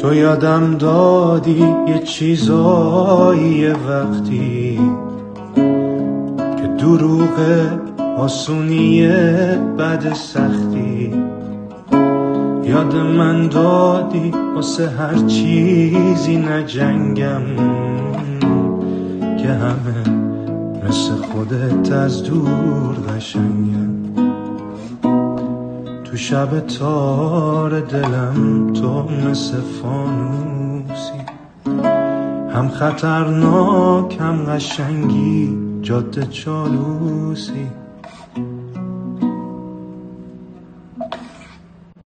تو یادم دادی یه چیزایی یه وقتی که دروغ آسونیه بعد سختی. یاد من دادی واسه هر چیزی نجنگم، که همه مثل خودت از دور قشنگم. تو شب تار دلم تو مثل فانوسی، هم خطرناک هم قشنگی جاده چالوسی.